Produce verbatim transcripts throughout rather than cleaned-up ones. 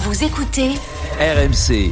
Vous écoutez R M C.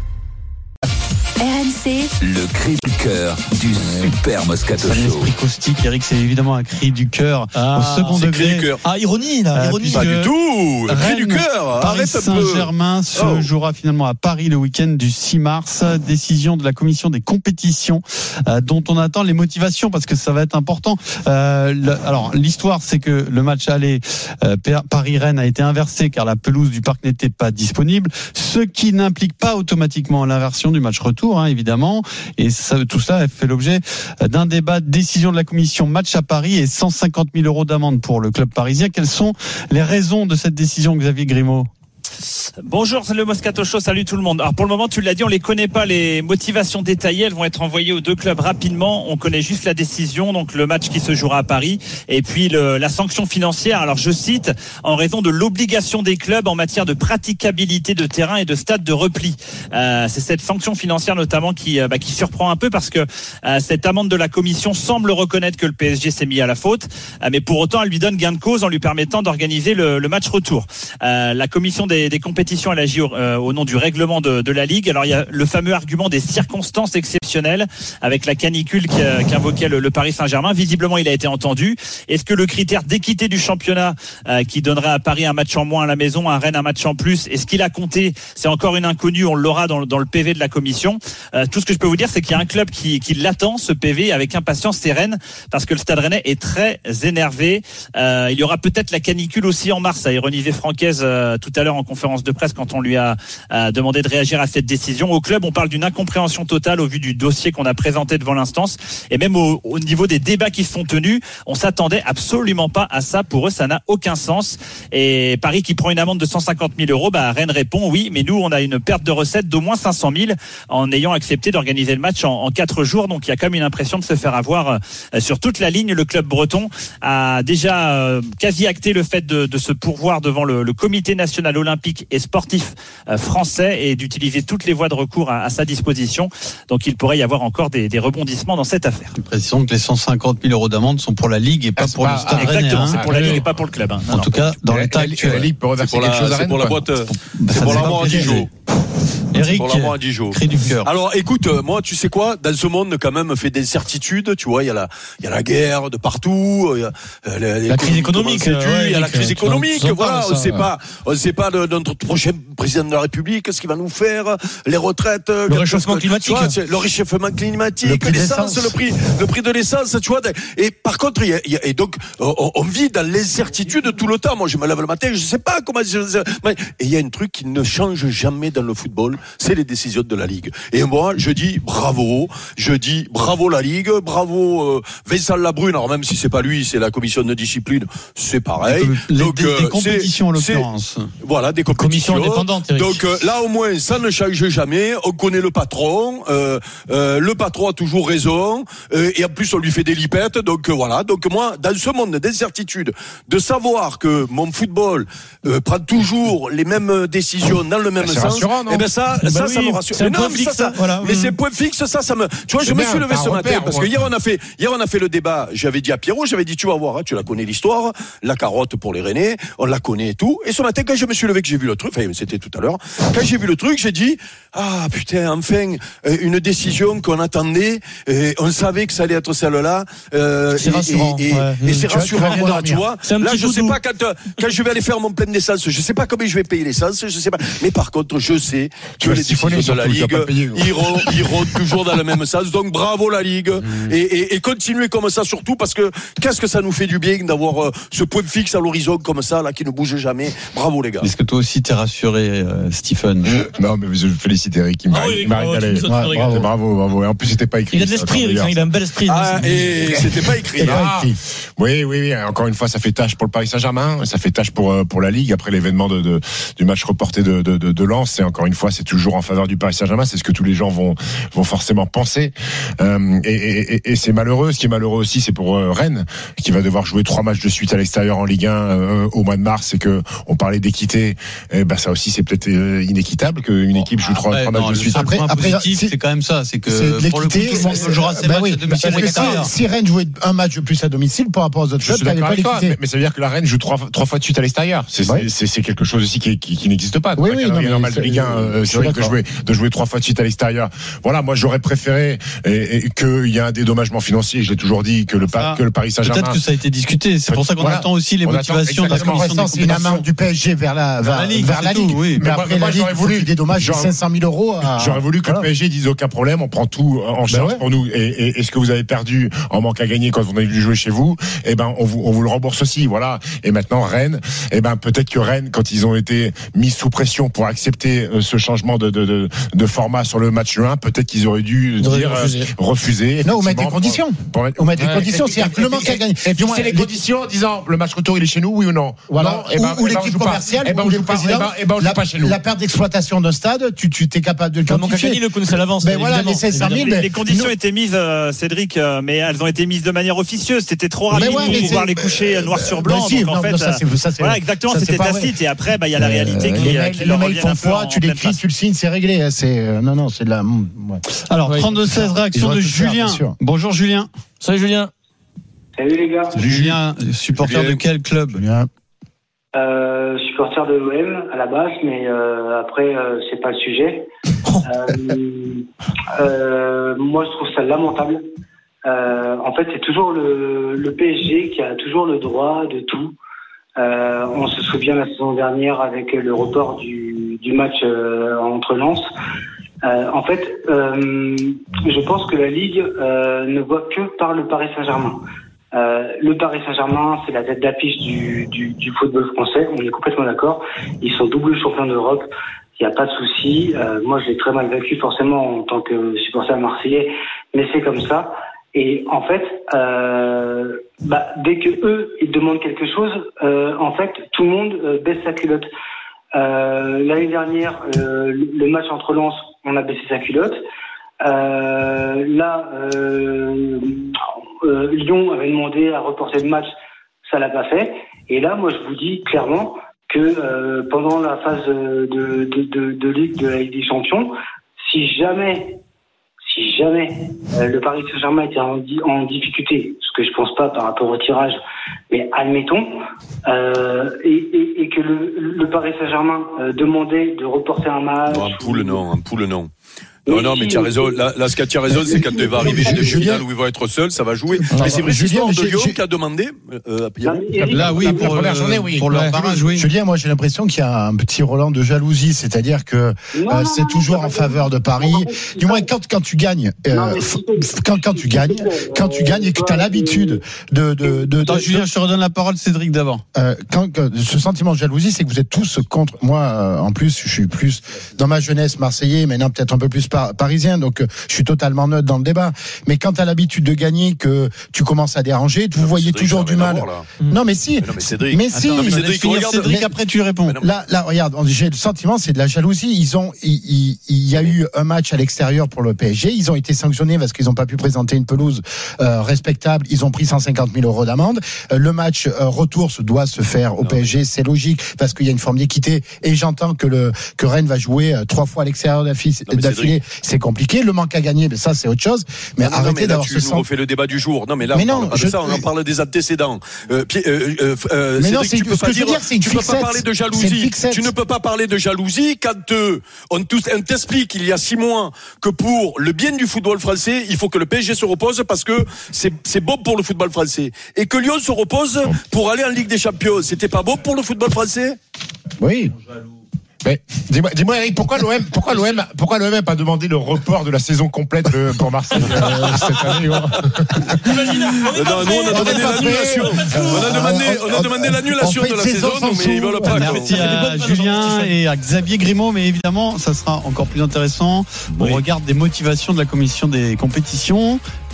R M C, Le cri du cœur du Super Moscato C'est un Show. esprit caustique, Eric, c'est évidemment un cri du cœur Ah, au second c'est degré. cri du cœur. Ah, ironie, là, Euh, ironie. puisque Pas Pas du tout, le cri Rennes, du cœur. Paris Arrête un peu. Saint-Germain se Oh. jouera finalement à Paris le week-end du six mars. Décision de la commission des compétitions euh, dont on attend les motivations parce que ça va être important. Euh, le, alors l'histoire, c'est que le match aller euh, Paris-Rennes a été inversé car la pelouse du parc n'était pas disponible, ce qui n'implique pas automatiquement l'inversion du match retour, hein, évidemment. Et ça, tout ça a fait l'objet d'un débat, décision de la commission match à Paris et cent cinquante mille euros d'amende pour le club parisien. Quelles sont les raisons de cette décision, Xavier Grimaud? Bonjour, c'est le Moscato Show, salut tout le monde. Alors pour le moment, tu l'as dit, on les connaît pas les motivations détaillées, elles vont être envoyées aux deux clubs rapidement. On connaît juste la décision, donc le match qui se jouera à Paris, et puis le, la sanction financière. Alors je cite, en raison de l'obligation des clubs en matière de praticabilité de terrain et de stade de repli. Euh, c'est cette sanction financière notamment qui, euh, bah, qui surprend un peu parce que euh, cette amende de la commission semble reconnaître que le P S G s'est mis à la faute, euh, mais pour autant elle lui donne gain de cause en lui permettant d'organiser le, le match retour. Euh, la commission des, des compétitions, elle agit au, euh, au nom du règlement de, de la Ligue. Alors il y a le fameux argument des circonstances exceptionnelles avec la canicule qu'invoquait le, le Paris Saint-Germain. Visiblement, il a été entendu. Est-ce que le critère d'équité du championnat euh, qui donnerait à Paris un match en moins à la maison, à Rennes un match en plus, est-ce qu'il a compté? C'est encore une inconnue, on l'aura dans, dans le P V de la commission. Euh, tout ce que je peux vous dire, c'est qu'il y a un club qui, qui l'attend, ce P V, avec impatience, c'est Rennes, parce que le Stade Rennais est très énervé. Euh, il y aura peut-être la canicule aussi en mars, a ironisé Francaise euh, tout à l'heure en conférence de presse quand on lui a euh, demandé de réagir à cette décision. Au club, on parle d'une incompréhension totale au vu du dossier qu'on a présenté devant l'instance, et même au, au niveau des débats qui se sont tenus, on s'attendait absolument pas à ça. Pour eux, ça n'a aucun sens. Et Paris qui prend une amende de cent cinquante mille euros, bah Rennes répond oui, mais nous on a une perte de recettes d'au moins cinq cent mille en ayant accepté d'organiser le match en, en quatre jours. Donc il y a quand même une impression de se faire avoir euh, sur toute la ligne. Le club breton a déjà euh, quasi acté le fait de, de se pourvoir devant le, le comité national olympique et sportif euh, français et d'utiliser toutes les voies de recours à, à sa disposition. Donc il pourrait y avoir encore des, des rebondissements dans cette affaire. Précisons que les cent cinquante mille euros d'amende sont pour la Ligue et pas Ah, pour pas, le Stade Rennais. Exactement, Hein. c'est pour la Ligue et pas pour le club. Hein. Non, En non. tout cas, dans l'état La, la, actuel. la Ligue peut reverser quelque chose à C'est Rennes, pour la quoi. boîte. Bah, C'est ça pour n'est la pas mort à précisé. Dijon. Eric, Pour la mort à Dijon. cri du cœur. Alors, écoute, euh, moi, tu sais quoi, dans ce monde, quand même, fait d'incertitudes. Tu vois, il y a la, il y a la guerre de partout. Il y a euh, la, La crise économique, comment c'est dû, ouais, il y a la Eric, crise tu économique. en- tu en Voilà, parles, on ça, sait ouais. pas, on sait pas de, de notre prochain président de la République, ce qu'il va nous faire, les retraites, Le réchauffement climatique. tu vois, c'est le réchauffement climatique, Le prix de l'essence, l'essence. le prix, le prix de l'essence, tu vois. Et par contre, il y a, il y a- et donc, on, on vit dans l'incertitude tout le temps. Moi, je me lève le matin, je sais pas comment. je- Et il y a un truc qui ne change jamais dans le football, c'est les décisions de la Ligue. Et moi, je dis bravo, je dis bravo la Ligue, bravo euh, Vincent Labrune. Alors même si c'est pas lui, c'est la commission de discipline, c'est pareil. Les- Donc des, euh, des compétitions en c'est- l'occurrence. c'est- Voilà, des compétitions. Commission indépendante, Eric. Donc euh, là, au moins, ça ne change jamais. On connaît le patron. Euh, euh, le patron a toujours raison. Euh, et en plus, on lui fait des lipettes. Donc euh, voilà. Donc moi, dans ce monde d'incertitude, de savoir que mon football euh, prend toujours les mêmes décisions dans le même c'est sens, rassurant, non et ben ça, Bah ça, oui, ça me rassure. c'est un Mais non, point mais fixe, ça, ça- hein, voilà. mais Mmh. c'est point fixe, ça, ça me. Tu vois, C'est je me bien, suis levé t'as ce un matin repère, parce ouais. que hier on a fait, hier on a fait le débat. J'avais dit à Pierrot, j'avais dit, tu vas voir, hein, tu la connais l'histoire, la carotte pour les Rennais, on la connaît et tout. Et ce matin, quand je me suis levé, que j'ai vu le truc, enfin, c'était tout à l'heure, quand j'ai vu le truc, j'ai dit, ah putain, enfin, euh, une décision qu'on attendait, et on savait que ça allait être celle-là. Euh, C'est et, rassurant, Et, et, ouais. et c'est Tu vas- tu vas rassurant, bien voilà, dormir. tu vois. C'est un Là, petit je sais doudou. pas quand, euh, quand je vais aller faire mon plein d'essence, je sais pas combien je vais payer l'essence, je sais pas. Mais par contre, je sais Tu que vas les siphonner, décisions de la surtout, tu vas Ligue pas payer, quoi. iront, iront toujours dans le même sens. Donc bravo la Ligue et, et, et continuez comme ça surtout parce que qu'est-ce que ça nous fait du bien d'avoir euh, ce point fixe à l'horizon comme ça là qui ne bouge jamais. Bravo les gars. Est-ce que toi aussi t'es rassuré, euh, Stephen? Non, mais je félicite Eric, il m'a Ah oui, il m'a bravo, régalé. tu me sautes sur Eric. Bravo, bravo, bravo. Et en plus, c'était pas écrit. Il a de ça, l'esprit, attends, Eric, hein, il a un bel esprit. Ah et c'était pas écrit. C'est hein. pas écrit. Oui, oui, oui. Encore une fois, ça fait tâche pour le Paris Saint-Germain, ça fait tâche pour euh, pour la Ligue après l'événement de, de du match reporté de de de, de Lens. Et encore une fois, c'est toujours toujours en faveur du Paris Saint-Germain. C'est ce que tous les gens vont vont forcément penser. Euh, et, et, et c'est malheureux. Ce qui est malheureux aussi, c'est pour euh, Rennes, qui va devoir jouer trois matchs de suite à l'extérieur en Ligue un euh, au mois de mars. C'est que on parlait d'équité. Eh ben ça aussi, c'est peut-être euh, inéquitable qu'une équipe joue trois, Après, trois matchs non, de le suite. seul Après- point après, positif, c'est- c'est quand même ça, c'est que C'est de pour le coup, tout l'équité. le monde c'est- jouera ses bah matchs oui, à domicile parce et que extérieur. si, si Rennes jouait un match de plus à domicile par rapport aux autres Je clubs, suis t'avais d'accord pas avec toi, l'équité. mais, mais ça veut dire que la Rennes joue trois, trois fois de suite à l'extérieur. C'est, Ouais. c'est, c'est quelque chose aussi qui, qui, qui n'existe pas. Oui, Dans oui, un non, calendrier mais normal de c'est- Ligue un, euh, je c'est suis vrai que d'accord. jouer, de jouer trois fois de suite à l'extérieur. Voilà, moi j'aurais préféré et, et qu'il y ait un dédommagement financier. J'ai toujours dit que le, Ça, Par- que le Paris Saint-Germain. Peut-être que ça a été discuté. C'est pour ça qu'on Voilà. attend aussi les On attend motivations de la exactement. Pour commission l'instant, des c'est une compétitions. amende du P S G vers la, vers, la Ligue, vers c'est la tout, Ligue. oui. Mais Mais après, moi, la Ligue, j'aurais il faut voulu- qu'il dédommage j'aurais- cinq cent mille euros à... J'aurais voulu que Voilà. le P S G dise aucun problème, on prend tout en charge ouais. pour nous. Et, et, et ce que vous avez perdu en manque à gagner quand vous avez dû jouer chez vous, eh ben on vous, on vous le rembourse aussi. Voilà. Et maintenant Rennes, eh ben peut-être que Rennes, quand ils ont été mis sous pression pour accepter euh, ce changement de, de, de, de format sur le match un, peut-être qu'ils auraient dû Ils auraient dire refusé. euh, refuser. Non, ou mettre des effectivement, conditions. pour- pour mettre- Ou mettre des Ouais. conditions. Et- C'est-à-dire que et- le manque à et- gagner. Et Du moins, fixer les les- conditions en disant le match retour il est chez nous, oui ou non. Voilà. Non, eh ben, ou, ou eh ben, on l'équipe joue pas. commerciale, Eh ben, ou on le joue pas. président, Eh ben, eh ben, on joue la, pas chez nous. la perte d'exploitation d'un stade, tu, tu t'es capable de le Le manque à quantifier. gagner, le connaissait à l'avance. Ben voilà, évidemment, les cinq cent mille, évidemment. Les, mais les conditions nous- étaient mises, euh, Cédric, euh, mais elles ont été mises de manière officieuse. C'était trop Mais rapide ouais, pour mais pouvoir c'est- les coucher euh, noir sur blanc. Ben si, donc en non, fait, non, ça, c'est- ça, c'est- voilà, exactement, ça, c'est c'était pas vrai. tacite. Et après, bah, il y a la réalité Euh, qui, les euh, mails, qui les leur mails revient font un peu foi, en tu pleine l'écris, face. tu le signes, c'est réglé. C'est euh, non, non, c'est de la. Ouais. Alors, Ouais, trente-deux seize, ils réaction auraient de pu le faire, Julien. bien sûr. Bonjour Julien. Salut Julien. Salut les gars, Julien, supporter Julien. de quel club? Julien. euh, supporter de l'O M à la base, mais euh, après euh, c'est pas le sujet. Euh, euh, moi je trouve ça lamentable. Euh, en fait c'est toujours le, le P S G qui a toujours le droit de tout. Euh, on se souvient la saison dernière avec le report du, du match euh, entre Lens. Euh, en fait, euh, je pense que la Ligue euh, ne voit que par le Paris Saint-Germain. Euh, le Paris Saint-Germain, c'est la tête d'affiche du, du, du football français. On est complètement d'accord. Ils sont double champions d'Europe. Il n'y a pas de souci. Euh, moi, je l'ai très mal vécu forcément en tant que supporter marseillais, mais c'est comme ça. Et en fait, euh, bah, dès que eux ils demandent quelque chose, euh, en fait, tout le monde euh, baisse sa culotte. Euh, l'année dernière, euh, le match entre Lens, on a baissé sa culotte. Euh, là, euh, euh, Lyon avait demandé à reporter le match, ça l'a pas fait. Et là, moi, je vous dis clairement que euh, pendant la phase de, de, de, de Ligue de la Ligue des Champions, si jamais, si jamais euh, le Paris Saint-Germain était en, di- en difficulté, ce que je pense pas par rapport au tirage, mais admettons, euh, et, et, et que le, le Paris Saint-Germain euh, demandait de reporter un match. Non, en poule, ou- non, en poule, non. Non, Oui, non, mais si, tu as oui. raison. Là, là, ce que tu as raison, c'est quand il va arriver chez les Julien- finales où ils vont être seuls, ça va jouer. Non, Mais c'est vrai, c'est Julien, l'histoire de j'ai- Lyon j'ai- qui a demandé, euh, à Pierrot. Non, mais Eric, Là, oui, La pour, première le- journée, oui. pour le Non, barrage, oui. Julien, moi j'ai l'impression qu'il y a un petit Roland de jalousie, c'est-à-dire que non, euh, non, c'est non, toujours non, en faveur de Paris. non, Du moins quand quand tu gagnes, euh, Non, mais f- c'est- f- quand quand tu gagnes, quand tu gagnes et que tu as l'habitude de de de, Attends, de- Julien, je te redonne la parole, Cédric, d'abord. euh, quand, quand- ce sentiment de jalousie, c'est que vous êtes tous contre. Moi, euh, en plus, je suis plus dans ma jeunesse marseillais, maintenant peut-être un peu plus par- parisien, donc euh, je suis totalement neutre dans le débat. Mais quand tu as l'habitude de gagner, que tu commences à déranger, vous voyez Cédric, toujours ça du a rien à mal. voir, là. Non, mais si. Mais non, mais Cédric. Mais si. Attends, mais je Cédric, laisse finir regarde- Cédric, mais- après tu réponds. Mais non, Là, là, regarde, j'ai le sentiment, c'est de la jalousie. Ils ont, il, il, il y a eu un match à l'extérieur pour le P S G. Ils ont été sanctionnés parce qu'ils n'ont pas pu présenter une pelouse euh, respectable. Ils ont pris cent cinquante mille euros d'amende. Euh, le match euh, retour se doit se faire au Non, P S G, c'est logique parce qu'il y a une forme d'équité. Et j'entends que le que Rennes va jouer euh, trois fois à l'extérieur d'affi- Non, mais d'affilée. C'est compliqué. Le manque à gagner, mais ça c'est autre chose. Mais Non, non, non, arrêtez mais là, d'avoir tu ce nous sentiment. refais le débat du jour. Non, mais là, Mais on non, parle pas je- de ça, on en parle des antécédents. Euh, Pierre- euh, euh, euh, Mais non, Cédric, c'est- tu peux ce pas que je veux dire, dire, c'est une tu peux pas fixette. parler de C'est une jalousie. fixette. Tu ne peux pas parler de jalousie quand euh, on, tous- on t'explique il y a six mois que pour le bien du football français, il faut que le P S G se repose parce que c'est, c'est bon pour le football français. Et que Lyon se repose pour aller en Ligue des Champions. C'était pas bon pour le football français? Oui. Mais dis-moi, dis-moi Eric, pourquoi l'O M, pourquoi l'O M, pourquoi l'O M n'a pas demandé le report de la saison complète euh, pour Marseille euh, cette année ouais. Non, nous, on a On demandé est pas l'annulation. prêts. On a demandé, on a demandé l'annulation on fait de la une saison saison, sans mais ils sous. veulent pas. Merci fait des à bonnes Julien Stéphane. et à Xavier Grimaud, mais évidemment, ça sera encore plus intéressant. On Oui. regarde des motivations de la commission des compétitions.